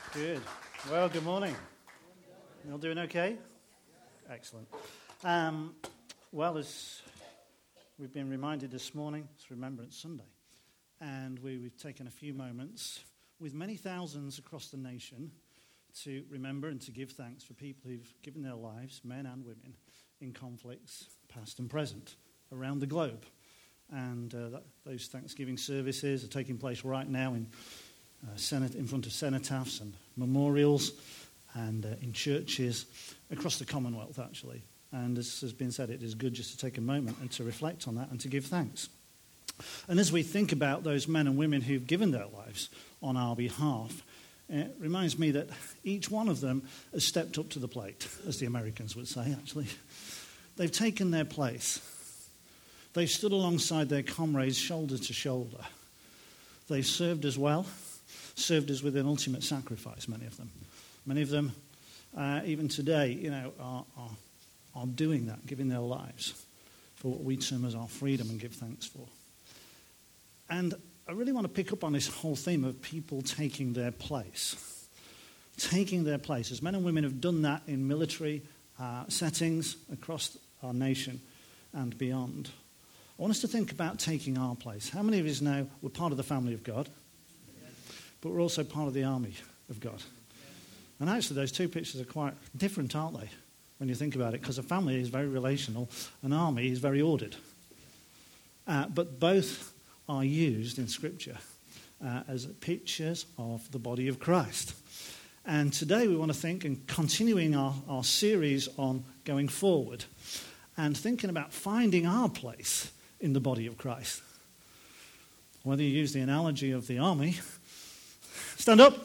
Good. Well, good morning. You all doing okay? Excellent. Well, as we've been reminded this morning, it's Remembrance Sunday. And we've taken a few moments with many thousands across the nation to remember and to give thanks for people who've given their lives, men and women, in conflicts past and present around the globe. And those Thanksgiving services are taking place right now in front of cenotaphs and memorials and in churches across the Commonwealth, actually. And as has been said, it is good just to take a moment and to reflect on that and to give thanks. And as we think about those men and women who've given their lives on our behalf, it reminds me that each one of them has stepped up to the plate, as the Americans would say, actually. They've taken their place. They've stood alongside their comrades shoulder to shoulder. They've served as well, served us with an ultimate sacrifice, many of them. Many of them, even today, are doing that, giving their lives for what we term as our freedom and give thanks for. And I really want to pick up on this whole theme of people taking their place. Taking their place. As men and women have done that in military settings across our nation and beyond. I want us to think about taking our place. How many of us know we're part of the family of God? But we're also part of the army of God. And actually those two pictures are quite different, aren't they, when you think about it? Because a family is very relational, an army is very ordered. But both are used in Scripture as pictures of the body of Christ. And today we want to think, and continuing our series on going forward, and thinking about finding our place in the body of Christ. Whether you use the analogy of the army, stand up.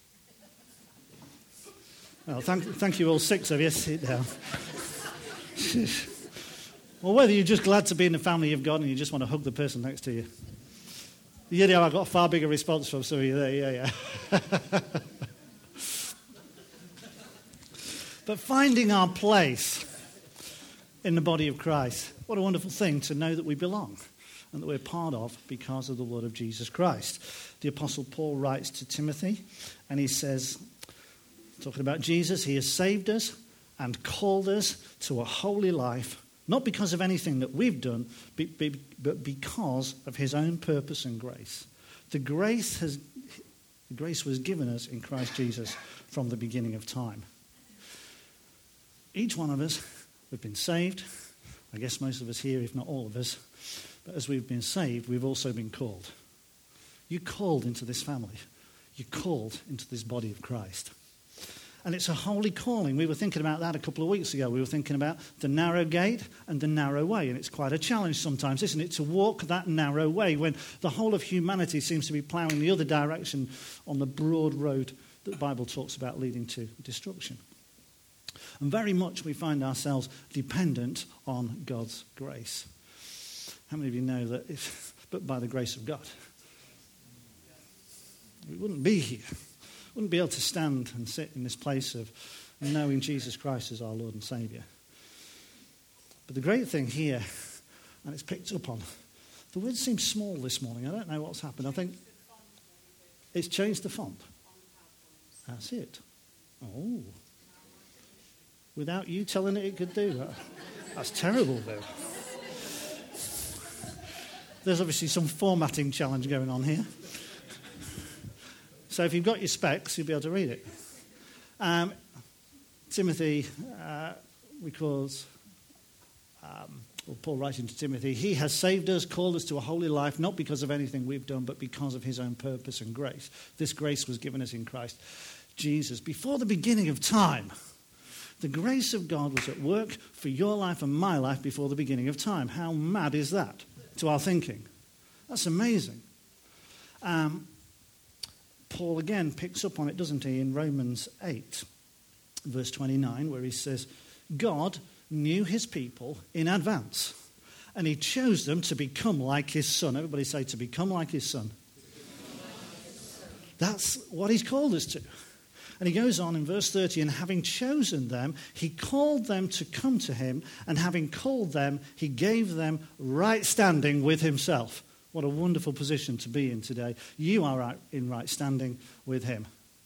Well, thank you all six of you. Sit down. Or whether you're just glad to be in the family of God and you just want to hug the person next to you. You know, I got a far bigger response from some of you there. Yeah. But finding our place in the body of Christ, what a wonderful thing to know that we belong and that we're part of because of the blood of Jesus Christ. The Apostle Paul writes to Timothy, and he says, talking about Jesus, he has saved us and called us to a holy life, not because of anything that we've done, but because of his own purpose and grace. The grace was given us in Christ Jesus from the beginning of time. Each one of us, we've been saved. I guess most of us here, if not all of us. But as we've been saved, we've also been called. You're called into this family. You're called into this body of Christ. And it's a holy calling. We were thinking about that a couple of weeks ago. We were thinking about the narrow gate and the narrow way. And it's quite a challenge sometimes, isn't it, to walk that narrow way when the whole of humanity seems to be ploughing the other direction on the broad road that the Bible talks about leading to destruction. And very much we find ourselves dependent on God's grace. How many of you know that but by the grace of God, we wouldn't be here. Wouldn't be able to stand and sit in this place of knowing Jesus Christ as our Lord and Saviour. But the great thing here, and it's picked up on, the word seems small this morning. I don't know what's happened. I think it's changed the font. That's it. Oh. Without you telling it could do that. That's terrible, though. There's obviously some formatting challenge going on here. So if you've got your specs, you'll be able to read it. Timothy recalls, Paul writing to Timothy, he has saved us, called us to a holy life, not because of anything we've done, but because of his own purpose and grace. This grace was given us in Christ Jesus. Before the beginning of time, the grace of God was at work for your life and my life before the beginning of time. How mad is that to our thinking? That's amazing. Paul again picks up on it, doesn't he, in Romans 8, verse 29, where he says, God knew his people in advance, and he chose them to become like his son. Everybody say, to become like his son. That's what he's called us to. And he goes on in verse 30, and having chosen them, he called them to come to him, and having called them, he gave them right standing with himself. What a wonderful position to be in today. You are in right standing with him.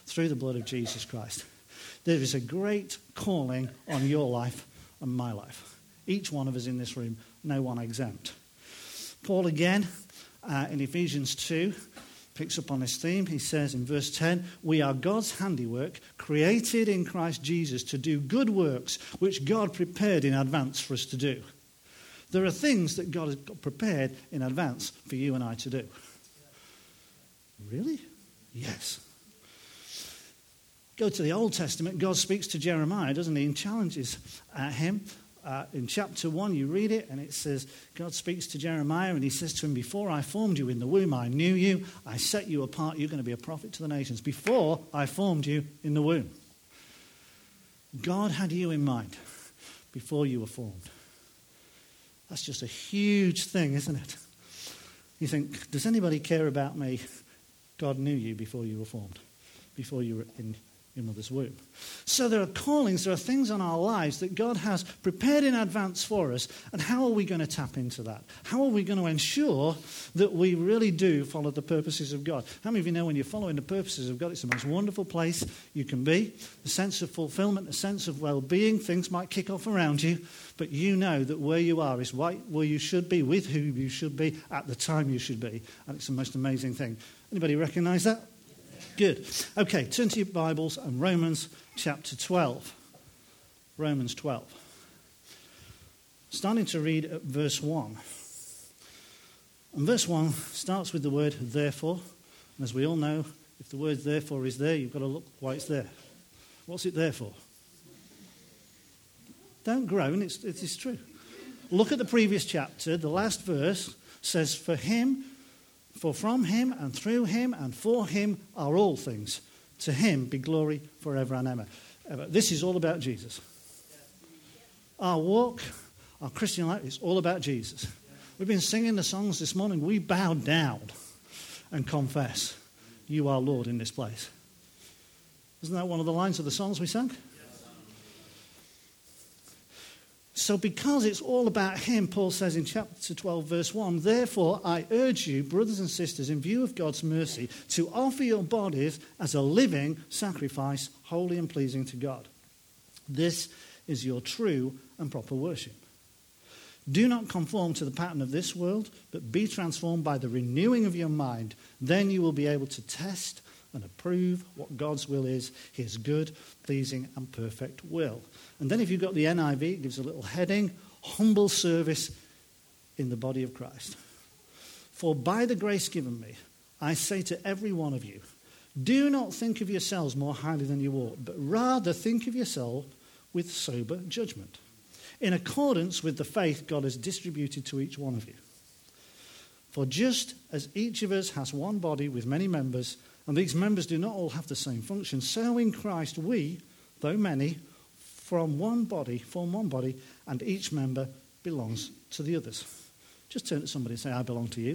through the blood of Jesus Christ. There is a great calling on your life and my life. Each one of us in this room, no one exempt. Paul again, in Ephesians 2, picks up on this theme. He says in verse 10, we are God's handiwork, created in Christ Jesus to do good works, which God prepared in advance for us to do. There are things that God has got prepared in advance for you and I to do. Really? Yes. Go to the Old Testament. God speaks to Jeremiah, doesn't he, and challenges him. In chapter 1, you read it, and it says, God speaks to Jeremiah, and he says to him, before I formed you in the womb, I knew you. I set you apart. You're going to be a prophet to the nations. Before I formed you in the womb. God had you in mind before you were formed. That's just a huge thing, isn't it? You think, does anybody care about me? God knew you before you were formed, before you were in your mother's womb. So there are callings, there are things on our lives that God has prepared in advance for us. And how are we going to tap into that? How are we going to ensure that we really do follow the purposes of God? How many of you know when you're following the purposes of God, it's the most wonderful place you can be? A sense of fulfillment, a sense of well-being. Things might kick off around you, but you know that where you are is right where you should be, with who you should be, at the time you should be. And it's the most amazing thing. Anybody recognize that? Good. Okay, turn to your Bibles and Romans chapter 12. Romans 12. Starting to read at verse 1. And verse 1 starts with the word therefore. And as we all know, if the word therefore is there, you've got to look why it's there. What's it there for? Don't groan, it is true. Look at the previous chapter. The last verse says, for from him and through him and for him are all things. To him be glory forever and ever. This is all about Jesus. Our walk, our Christian life is all about Jesus. We've been singing the songs this morning. We bow down and confess, you are Lord in this place. Isn't that one of the lines of the songs we sang? So because it's all about him, Paul says in chapter 12, verse 1, therefore I urge you, brothers and sisters, in view of God's mercy, to offer your bodies as a living sacrifice, holy and pleasing to God. This is your true and proper worship. Do not conform to the pattern of this world, but be transformed by the renewing of your mind. Then you will be able to test and approve what God's will is, his good, pleasing and perfect will. And then if you've got the NIV, it gives a little heading, humble service in the body of Christ. For by the grace given me, I say to every one of you, do not think of yourselves more highly than you ought, but rather think of yourself with sober judgment, in accordance with the faith God has distributed to each one of you. For just as each of us has one body with many members, and these members do not all have the same function, so in Christ we, though many, form one body, and each member belongs to the others. Just turn to somebody and say, I belong to you.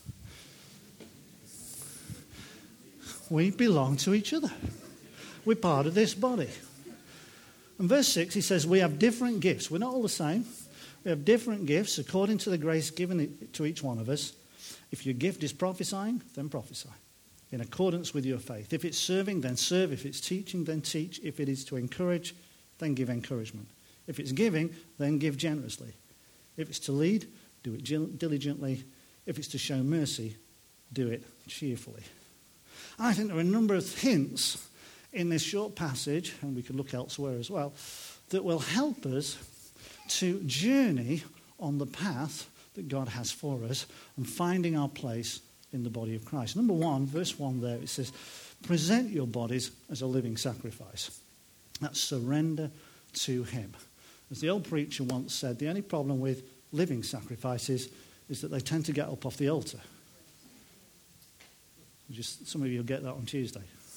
We belong to each other. We're part of this body. And verse 6, he says, we have different gifts. We're not all the same. We have different gifts according to the grace given to each one of us. If your gift is prophesying, then prophesy, in accordance with your faith. If it's serving, then serve. If it's teaching, then teach. If it is to encourage, then give encouragement. If it's giving, then give generously. If it's to lead, do it diligently. If it's to show mercy, do it cheerfully. I think there are a number of hints in this short passage, and we could look elsewhere as well, that will help us to journey on the path that God has for us and finding our place in the body of Christ. Number 1, verse 1 there, it says, present your bodies as a living sacrifice. That's surrender to him. As the old preacher once said, the only problem with living sacrifices is that they tend to get up off the altar. Some of you will get that on Tuesday.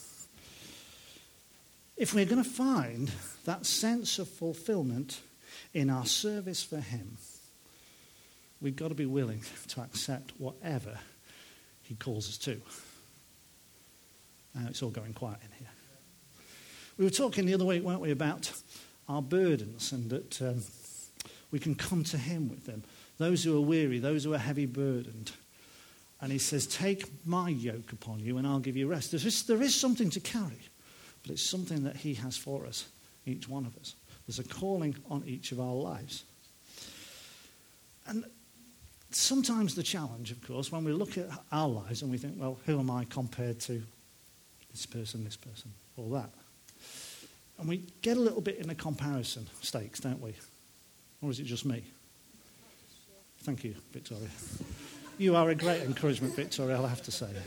If we're going to find that sense of fulfillment in our service for him, we've got to be willing to accept whatever he calls us to. It's all going quiet in here. We were talking the other week, weren't we, about our burdens and that we can come to him with them. Those who are weary, those who are heavy burdened. And he says, take my yoke upon you and I'll give you rest. There is something to carry. but it's something that he has for us, each one of us. There's a calling on each of our lives. And sometimes the challenge, of course, when we look at our lives and we think, well, who am I compared to this person, or that? And we get a little bit in the comparison stakes, don't we? Or is it just me? Thank you, Victoria. You are a great encouragement, Victoria, I'll have to say.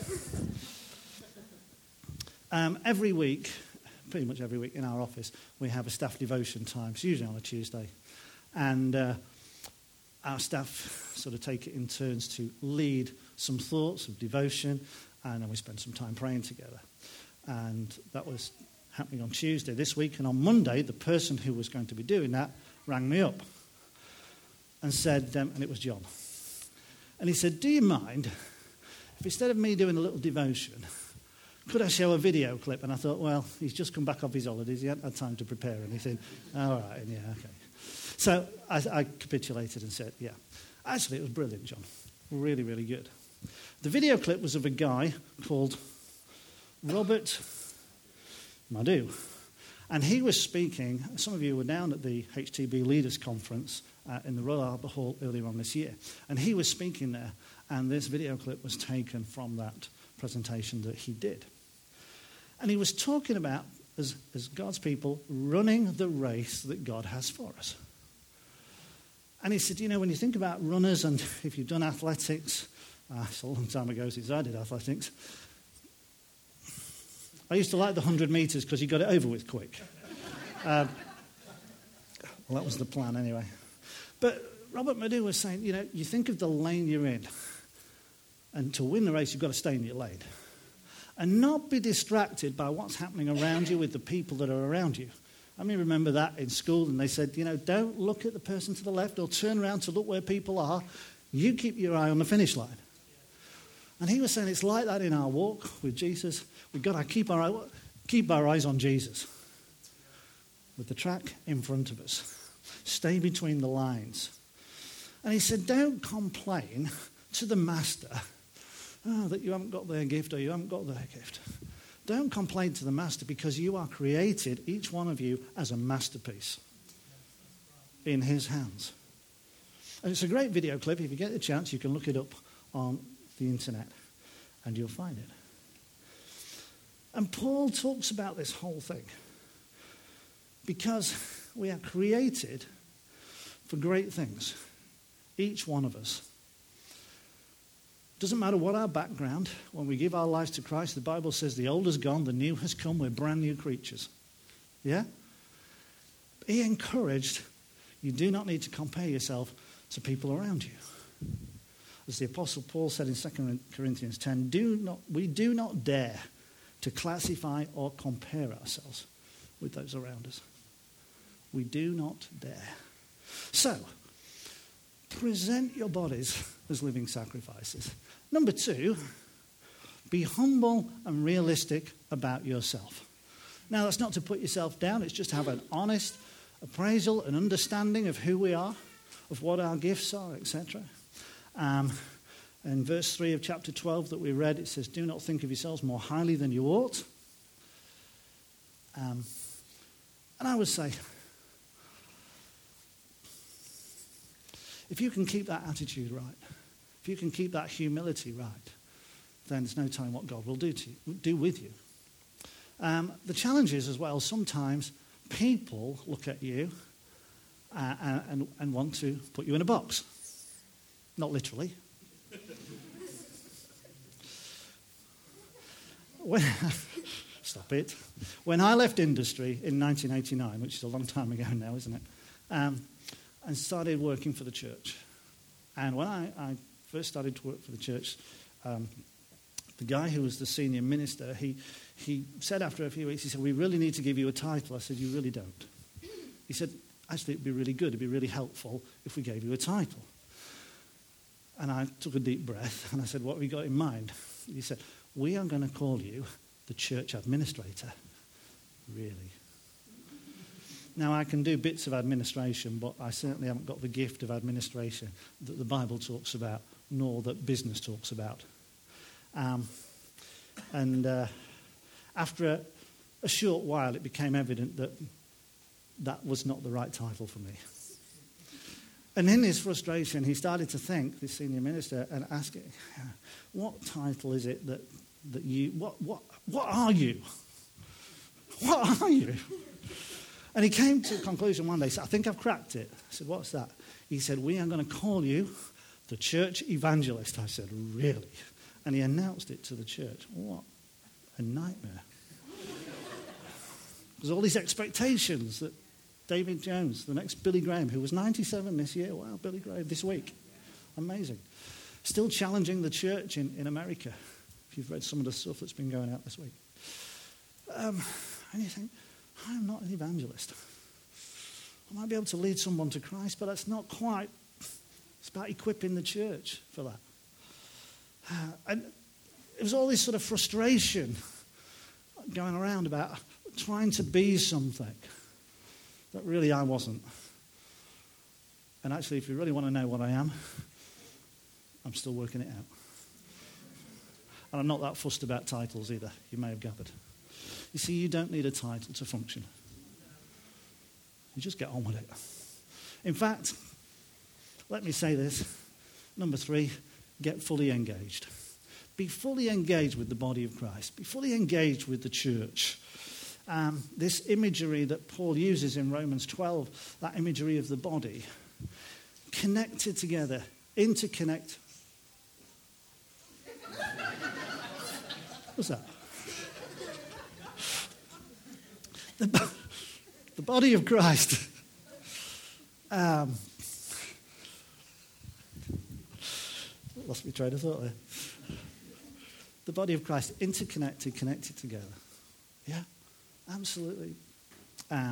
Every week, pretty much every week in our office, we have a staff devotion time. It's usually on a Tuesday. And our staff sort of take it in turns to lead some thoughts of devotion, and then we spend some time praying together. And that was happening on Tuesday this week. And on Monday, the person who was going to be doing that rang me up and said, and it was John. And he said, do you mind if instead of me doing a little devotion, could I show a video clip? And I thought, well, he's just come back off his holidays. He hadn't had time to prepare anything. All right, yeah, okay. So I capitulated and said, yeah. Actually, it was brilliant, John. Really, really good. The video clip was of a guy called Robert Madu. And he was speaking, some of you were down at the HTB Leaders Conference in the Royal Albert Hall earlier on this year. And he was speaking there, and this video clip was taken from that presentation that he did. And he was talking about, as God's people, running the race that God has for us. And he said, you know, when you think about runners, and if you've done athletics, it's a long time ago since I did athletics, I used to like the 100 metres because you got it over with quick. Well, that was the plan anyway. But Robert Madu was saying, you know, you think of the lane you're in, and to win the race, you've got to stay in your lane. And not be distracted by what's happening around you with the people that are around you. I mean, remember that in school, and they said, you know, don't look at the person to the left or turn around to look where people are. You keep your eye on the finish line. And he was saying it's like that in our walk with Jesus. We've got to keep our eyes on Jesus. With the track in front of us. Stay between the lines. And he said, don't complain to the master that you haven't got their gift or you haven't got their gift. Don't complain to the master, because you are created, each one of you, as a masterpiece in his hands. And it's a great video clip. If you get the chance, you can look it up on the internet and you'll find it. And Paul talks about this whole thing because we are created for great things, each one of us. Doesn't matter what our background. When we give our lives to Christ, the Bible says the old has gone, the new has come. We're brand new creatures. Yeah? He encouraged, you do not need to compare yourself to people around you. As the Apostle Paul said in 2 Corinthians 10, we do not dare to classify or compare ourselves with those around us. We do not dare. So, present your bodies as living sacrifices. Number 2, be humble and realistic about yourself. Now, that's not to put yourself down. It's just to have an honest appraisal and understanding of who we are, of what our gifts are, etc. In verse 3 of chapter 12 that we read, it says, do not think of yourselves more highly than you ought. And I would say, if you can keep that attitude right, if you can keep that humility right, then there's no telling what God will do with you. The challenge is as well, sometimes people look at you and want to put you in a box. Not literally. Stop it. When I left industry in 1989, which is a long time ago now, isn't it? And started working for the church. And when I first started to work for the church, the guy who was the senior minister, he said after a few weeks, he said, we really need to give you a title. I said, you really don't. He said, actually, it'd be really good, it'd be really helpful if we gave you a title. And I took a deep breath, and I said, what have you got in mind? He said, we are going to call you the church administrator. Really? Now, I can do bits of administration, but I certainly haven't got the gift of administration that the Bible talks about, nor that business talks about. After a short while, it became evident that that was not the right title for me. And in his frustration, he started to think, this senior minister, and ask, what title is it that you, what are you? What are you? And he came to a conclusion one day. He said, I think I've cracked it. I said, what's that? He said, we are going to call you the church evangelist. I said, really? And he announced it to the church. What a nightmare. There's all these expectations that David Jones, the next Billy Graham, who was 97 this year. Wow, Billy Graham this week. Amazing. Still challenging the church in America, if you've read some of the stuff that's been going out this week. And you think, I'm not an evangelist. I might be able to lead someone to Christ, but that's not quite. It's about equipping the church for that. And it was all this sort of frustration going around about trying to be something that really I wasn't. And actually, if you really want to know what I am, I'm still working it out. And I'm not that fussed about titles either, you may have gathered. You see, you don't need a title to function. You just get on with it. In fact, let me say this. Number 3, get fully engaged. Be fully engaged with the body of Christ. Be fully engaged with the church. This imagery that Paul uses in Romans 12, that imagery of the body, connected together, interconnect. What's that? The body of Christ. Lost my train of thought there. The body of Christ, interconnected, connected together. Yeah, absolutely. I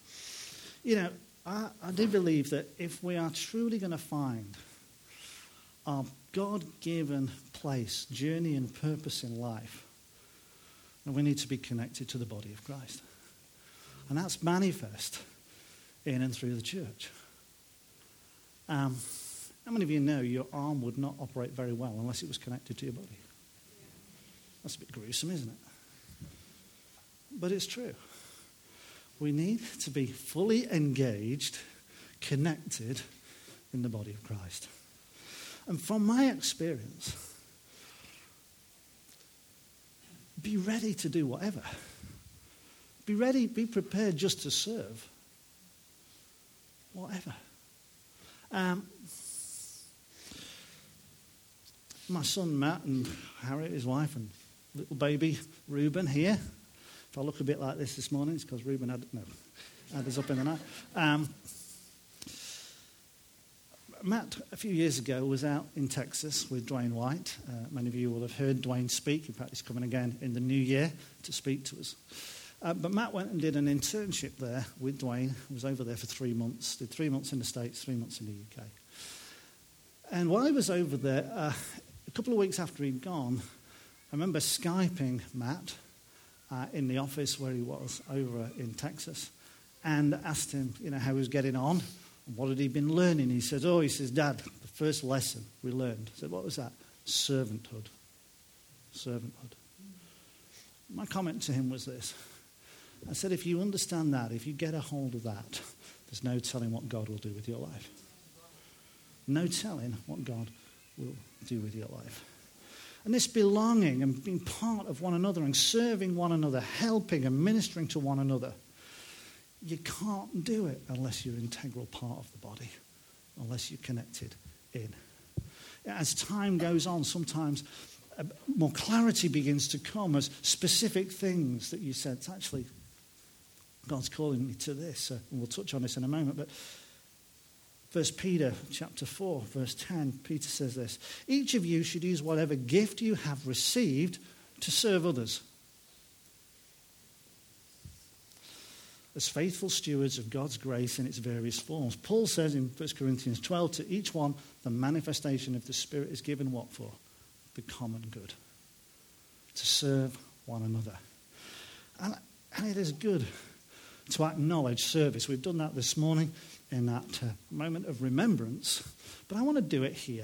do believe that if we are truly going to find our God-given place, journey and purpose in life, then we need to be connected to the body of Christ. And that's manifest in and through the church. How many of you know your arm would not operate very well unless it was connected to your body? That's a bit gruesome, isn't it? But it's true. We need to be fully engaged, connected in the body of Christ. And from my experience, be ready to do whatever. Be ready, be prepared just to serve. Whatever. My son Matt and Harriet, his wife, and little baby Reuben here. If I look a bit like this morning, it's because Reuben had us up in the night. Matt, a few years ago, was out in Texas with Dwayne White. Many of you will have heard Dwayne speak. In fact, he's coming again in the new year to speak to us. But Matt went and did an internship there with Dwayne. He was over there for 3 months. Did 3 months in the States, 3 months in the UK. And while I was over there, a couple of weeks after he'd gone, I remember Skyping Matt in the office where he was over in Texas and asked him, how he was getting on and what had he been learning. He said, Dad, the first lesson we learned. I said, what was that? Servanthood. Servanthood. My comment to him was this. I said, if you understand that, if you get a hold of that, there's no telling what God will do with your life. No telling what God will do with your life. And this belonging and being part of one another and serving one another, helping and ministering to one another, you can't do it unless you're an integral part of the body, unless you're connected in. As time goes on, sometimes more clarity begins to come as specific things that you said, actually, God's calling me to this. And we'll touch on this in a moment, but 1 Peter chapter 4, verse 10, Peter says this, each of you should use whatever gift you have received to serve others as faithful stewards of God's grace in its various forms. Paul says in 1 Corinthians 12, to each one, the manifestation of the Spirit is given what for? The common good. To serve one another. And it is good to acknowledge service. We've done that this morning in that moment of remembrance. But I want to do it here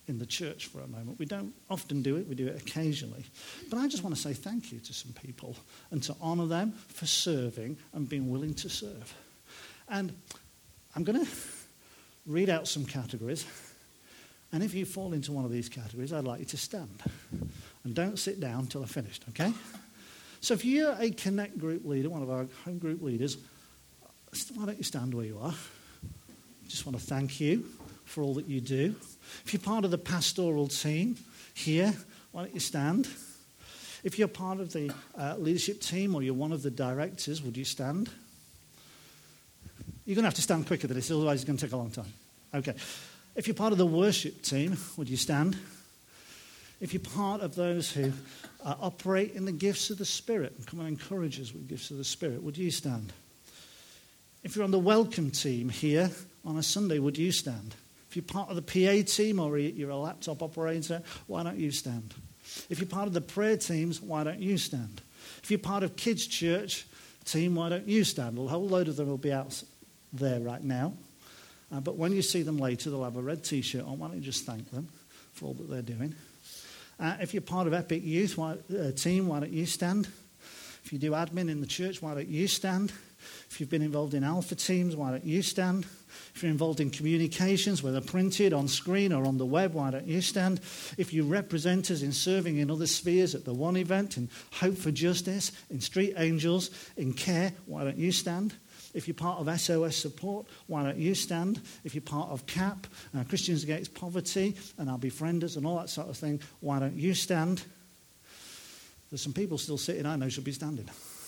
in the church for a moment. We don't often do it, we do it occasionally. But I just want to say thank you to some people and to honour them for serving and being willing to serve. And I'm going to read out some categories. And if you fall into one of these categories, I'd like you to stand. And don't sit down until I've finished, okay? So if you're a Connect group leader, one of our home group leaders, why don't you stand where you are? Just want to thank you for all that you do. If you're part of the pastoral team here, why don't you stand? If you're part of the leadership team or you're one of the directors, would you stand? You're going to have to stand quicker than this, otherwise it's going to take a long time. Okay. If you're part of the worship team, would you stand? If you're part of those who operate in the gifts of the Spirit and come and encourage us with gifts of the Spirit, would you stand? If you're on the welcome team here on a Sunday, would you stand? If you're part of the PA team or you're a laptop operator, why don't you stand? If you're part of the prayer teams, why don't you stand? If you're part of Kids Church team, why don't you stand? Well, a whole load of them will be out there right now. But when you see them later, they'll have a red T-shirt on. Why don't you just thank them for all that they're doing? If you're part of Epic Youth team, why don't you stand? If you do admin in the church, why don't you stand? If you've been involved in alpha teams, why don't you stand? If you're involved in communications, whether printed, on screen, or on the web, why don't you stand? If you represent us in serving in other spheres at the One event, in Hope for Justice, in Street Angels, in Care, why don't you stand? If you're part of SOS Support, why don't you stand? If you're part of CAP, Christians Against Poverty, and Our Befrienders, and all that sort of thing, why don't you stand? There's some people still sitting, I know should be standing.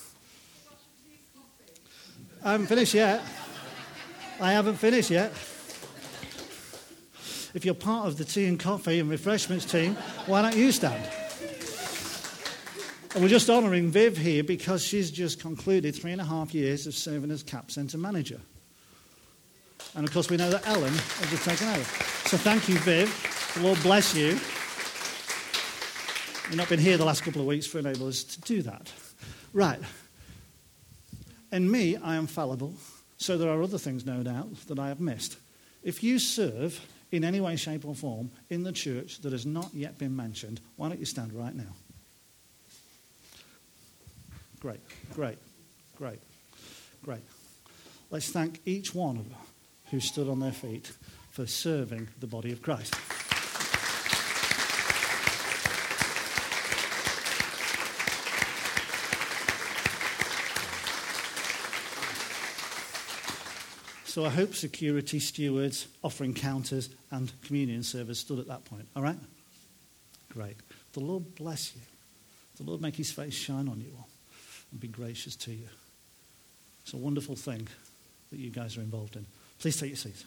I haven't finished yet. If you're part of the tea and coffee and refreshments team, why don't you stand? And we're just honouring Viv here because she's just concluded 3.5 years of serving as CAP Centre Manager. And of course we know that Ellen has just taken over. So thank you, Viv. The Lord bless you. You've not been here the last couple of weeks for enabling us to do that. Right. In me, I am fallible, so there are other things, no doubt, that I have missed. If you serve in any way, shape or form in the church that has not yet been mentioned, why don't you stand right now? Great. Let's thank each one of them who stood on their feet for serving the body of Christ. So I hope security, stewards, offering counters, and communion servers stood at that point. All right? Great. The Lord bless you. The Lord make his face shine on you all and be gracious to you. It's a wonderful thing that you guys are involved in. Please take your seats.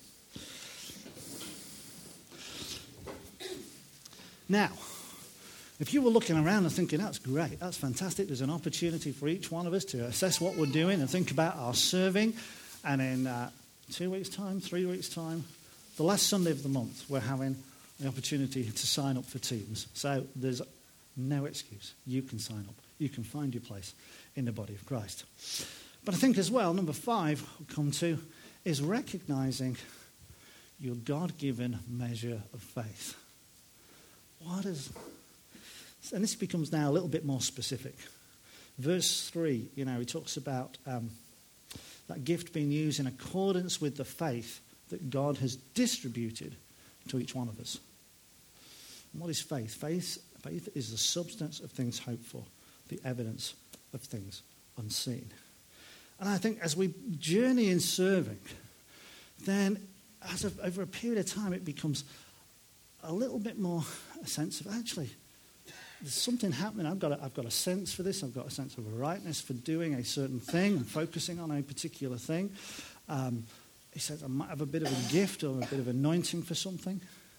Now, if you were looking around and thinking, that's great, that's fantastic, there's an opportunity for each one of us to assess what we're doing and think about our serving, and in 2 weeks' time, 3 weeks' time, the last Sunday of the month, we're having the opportunity to sign up for teams. So there's no excuse. You can sign up. You can find your place in the body of Christ. But I think as well, number 5 we'll come to is recognizing your God-given measure of faith. What is... And this becomes now a little bit more specific. Verse 3, he talks about that gift being used in accordance with the faith that God has distributed to each one of us. And what is faith? Faith is the substance of things hoped for, the evidence of things unseen. And I think as we journey in serving, then over a period of time it becomes a little bit more a sense of actually there's something happening. I've got a sense for this. I've got a sense of a rightness for doing a certain thing and focusing on a particular thing. He says I might have a bit of a gift or a bit of anointing for something.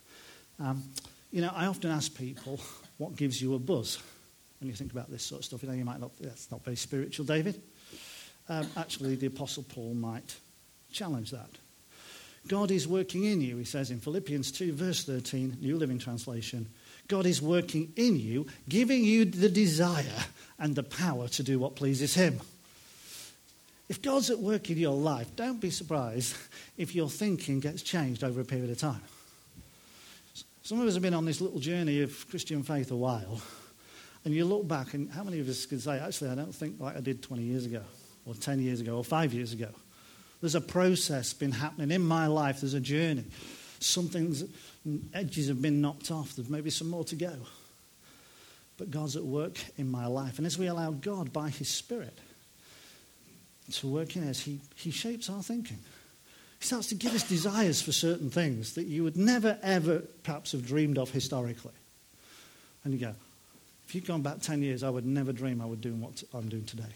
I often ask people, what gives you a buzz? When you think about this sort of stuff, you might not, that's not very spiritual, David. Actually, the Apostle Paul might challenge that. God is working in you, he says in Philippians 2, verse 13, New Living Translation. God is working in you, giving you the desire and the power to do what pleases him. If God's at work in your life, don't be surprised if your thinking gets changed over a period of time. Some of us have been on this little journey of Christian faith a while, and you look back, and how many of us can say, actually, I don't think like I did 20 years ago, or 10 years ago, or 5 years ago. There's a process been happening in my life. There's a journey. Something's edges have been knocked off. There's maybe some more to go. But God's at work in my life. And as we allow God, by his Spirit, to work in us, he shapes our thinking. He starts to give us desires for certain things that you would never, ever perhaps have dreamed of historically. And you go, if you'd gone back 10 years, I would never dream I would do what I'm doing today.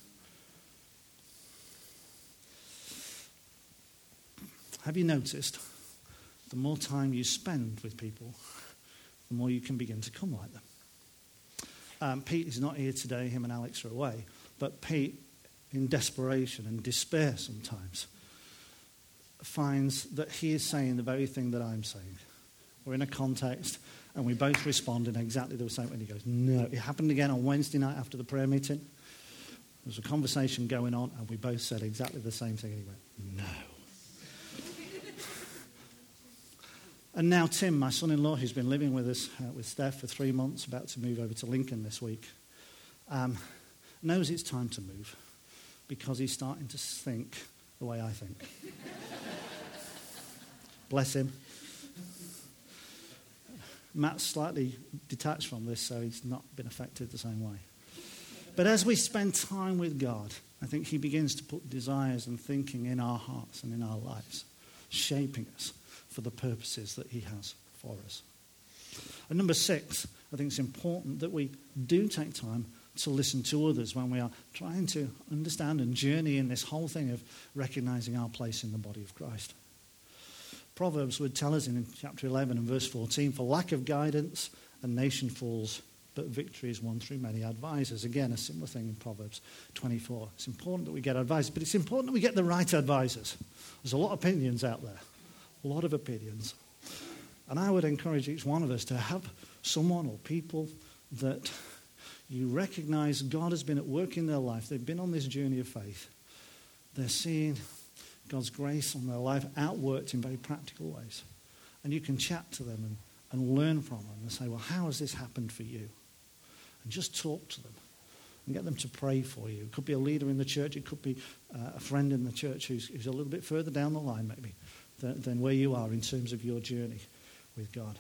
Have you noticed the more time you spend with people, the more you can begin to come like them? Pete is not here today. Him and Alex are away. But Pete, in desperation and despair sometimes, finds that he is saying the very thing that I'm saying. We're in a context and we both respond in exactly the same way. And he goes, no. It happened again on Wednesday night after the prayer meeting. There was a conversation going on and we both said exactly the same thing. And he went, no. And now Tim, my son-in-law, who's been living with us, with Steph for 3 months, about to move over to Lincoln this week, knows it's time to move because he's starting to think the way I think. Bless him. Matt's slightly detached from this, so he's not been affected the same way. But as we spend time with God, I think he begins to put desires and thinking in our hearts and in our lives, shaping us for the purposes that he has for us. And number 6, I think it's important that we do take time to listen to others when we are trying to understand and journey in this whole thing of recognizing our place in the body of Christ. Proverbs would tell us in chapter 11 and verse 14, for lack of guidance, a nation falls, but victory is won through many advisors. Again, a similar thing in Proverbs 24. It's important that we get advice, but it's important that we get the right advisors. There's a lot of opinions out there. A lot of opinions. And I would encourage each one of us to have someone or people that you recognize God has been at work in their life. They've been on this journey of faith. They're seeing God's grace on their life outworked in very practical ways. And you can chat to them and learn from them and say, well, how has this happened for you? And just talk to them and get them to pray for you. It could be a leader in the church. It could be a friend in the church who's a little bit further down the line maybe than where you are in terms of your journey with God.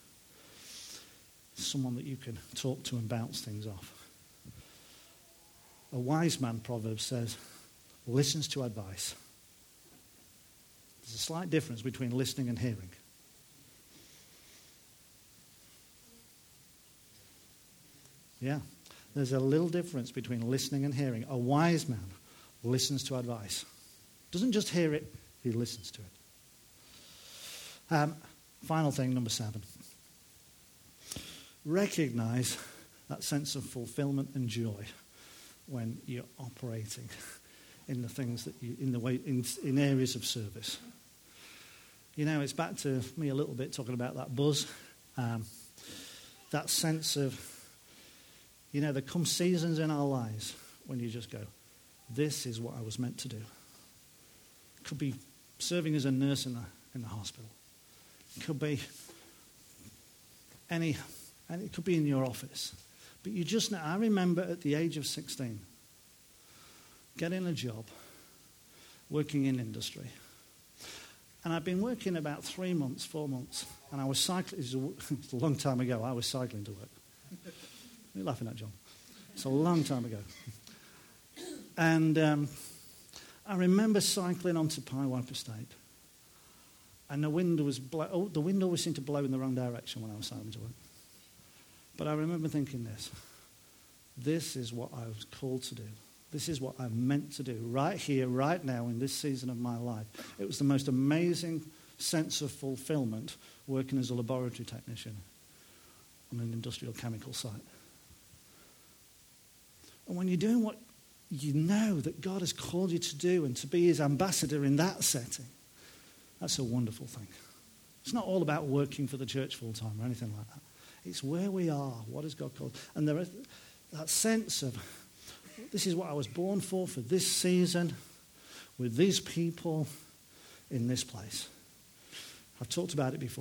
Someone that you can talk to and bounce things off. A wise man, Proverbs says, listens to advice. There's a slight difference between listening and hearing. Yeah, there's a little difference between listening and hearing. A wise man listens to advice. Doesn't just hear it, he listens to it. Final thing, number 7. Recognize that sense of fulfillment and joy when you're operating in the things that you, in areas of service. You know, it's back to me a little bit talking about that buzz, that sense of, you know, there come seasons in our lives when you just go, this is what I was meant to do. It could be serving as a nurse in the hospital. It could be and it could be in your office. But you just know, I remember at the age of 16, getting a job, working in industry. And I'd been working about 3 months, 4 months, and I was cycling. It's a long time ago, I was cycling to work. What are you laughing at, John? It's a long time ago. And I remember cycling onto Pyewipe Estate. And the wind always seemed to blow in the wrong direction when I was cycling to work. But I remember thinking this is what I was called to do. This is what I'm meant to do right here, right now, in this season of my life. It was the most amazing sense of fulfillment working as a laboratory technician on an industrial chemical site. And when you're doing what you know that God has called you to do and to be his ambassador in that setting, that's a wonderful thing. It's not all about working for the church full time or anything like that. It's where we are. What has God called? And there is that sense of, this is what I was born for this season, with these people, in this place. I've talked about it before.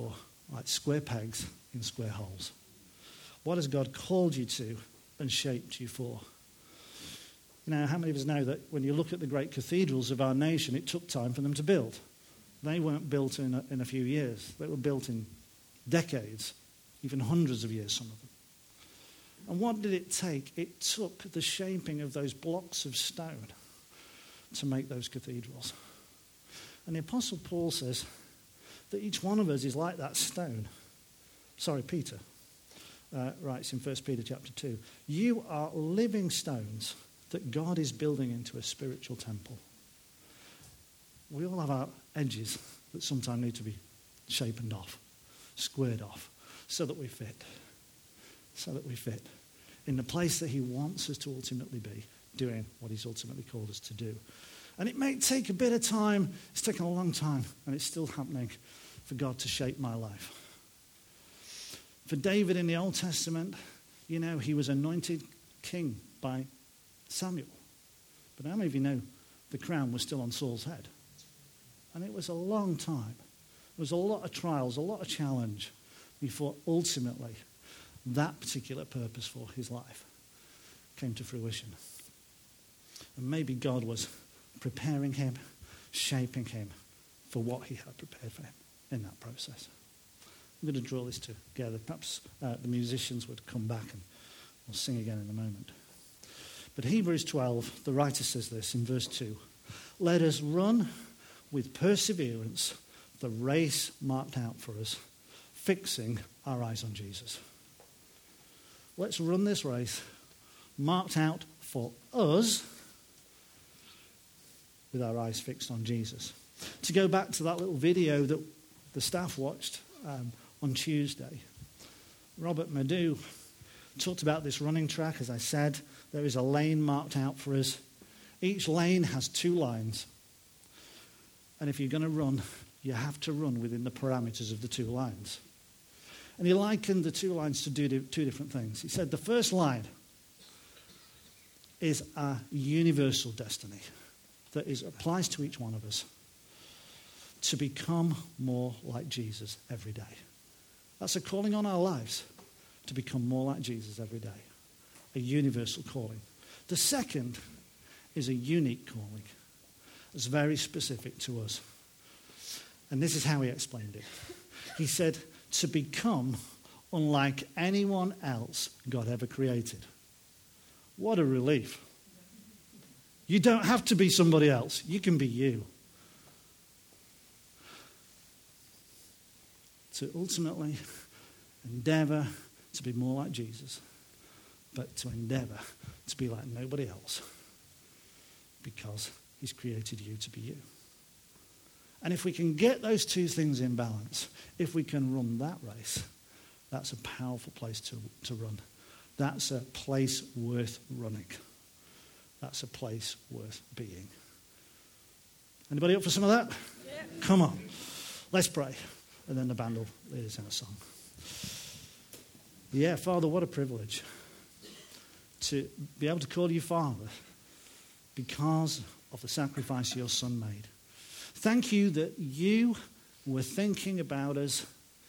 like square pegs in square holes. What has God called you to and shaped you for? You know, how many of us know that when you look at the great cathedrals of our nation, it took time for them to build? They weren't built in a few years. They were built in decades, even hundreds of years, some of them. And what did it take? It took the shaping of those blocks of stone to make those cathedrals. And the Apostle Paul says that each one of us is like that stone. Sorry, Peter writes in 1 Peter chapter 2, you are living stones that God is building into a spiritual temple. We all have our edges that sometimes need to be shapen off, squared off, so that we fit. So that we fit in the place that he wants us to ultimately be, doing what he's ultimately called us to do. And it may take a bit of time. It's taken a long time, and it's still happening for God to shape my life. For David in the Old Testament, you know, he was anointed king by Samuel. But how many of you know the crown was still on Saul's head? And it was a long time. There was a lot of trials, a lot of challenge before ultimately that particular purpose for his life came to fruition. And maybe God was preparing him, shaping him for what he had prepared for him in that process. I'm going to draw this together. Perhaps the musicians would come back and we'll sing again in a moment. But Hebrews 12, the writer says this in verse 2. Let us run with perseverance the race marked out for us, fixing our eyes on Jesus. Let's run this race marked out for us with our eyes fixed on Jesus. To go back to that little video that the staff watched on Tuesday, Robert Madu talked about this running track. As I said, there is a lane marked out for us. Each lane has 2 lines. And if you're going to run, you have to run within the parameters of the 2 lines. And he likened the 2 lines to do 2 different things. He said the first line is a universal destiny that applies to each one of us to become more like Jesus every day. That's a calling on our lives to become more like Jesus every day. A universal calling. The second is a unique calling. It's very specific to us. And this is how he explained it. He said, to become unlike anyone else God ever created. What a relief. You don't have to be somebody else. You can be you. To ultimately endeavour to be more like Jesus, but to endeavour to be like nobody else, because he's created you to be you. And if we can get those 2 things in balance, if we can run that race, that's a powerful place to run. That's a place worth running. That's a place worth being. Anybody up for some of that? Yeah. Come on. Let's pray. And then the band will lead us in a song. Yeah, Father, what a privilege to be able to call you Father because of the sacrifice your Son made. Thank you that you were thinking about us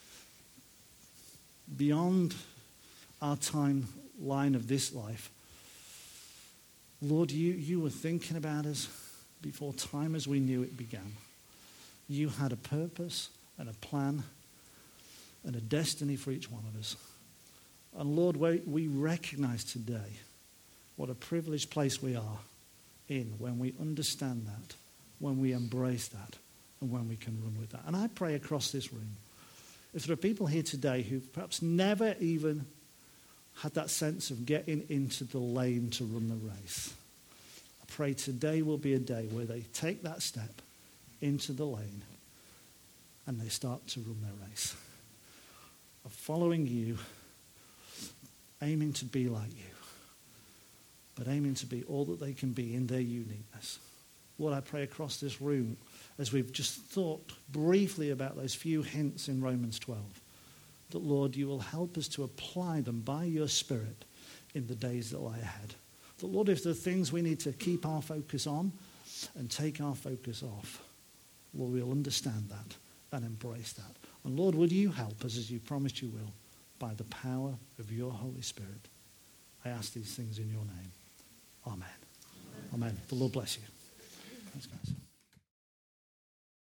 beyond our timeline of this life. Lord, you were thinking about us before time as we knew it began. You had a purpose and a plan and a destiny for each one of us. And Lord, we recognize today what a privileged place we are in when we understand that, when we embrace that, and when we can run with that. And I pray across this room, if there are people here today who perhaps never even had that sense of getting into the lane to run the race, I pray today will be a day where they take that step into the lane and they start to run their race of following you, aiming to be like you, but aiming to be all that they can be in their uniqueness. Lord, I pray across this room, as we've just thought briefly about those few hints in Romans 12, that, Lord, you will help us to apply them by your Spirit in the days that lie ahead. That, Lord, if there are things we need to keep our focus on and take our focus off, Lord, we'll understand that and embrace that. And Lord, would you help us as you promised you will, by the power of your Holy Spirit? I ask these things in your name. Amen. Amen. The Lord bless you.